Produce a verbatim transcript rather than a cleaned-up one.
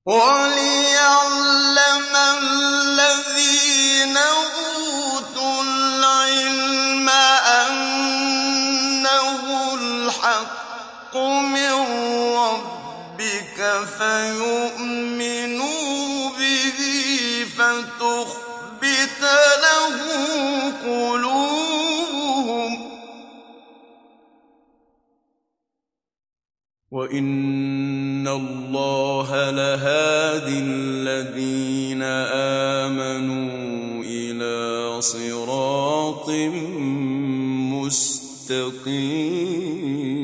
وَلِيَعْلَمَ الَّذِينَ أُوتُوا الْعِلْمَ أَنَّهُ الْحَقُّ مِن رَّبِّكَ فَيُؤْمِنُوا بِهِ فَتُخْبِتَ لَهُ قُلُوبُهُمْ ۗ وَإِنَّ اللَّهَ لَهَادِي الَّذِينَ آمَنُوا إِلَىٰ صِرَاطٍ مُّسْتَقِيمٍ.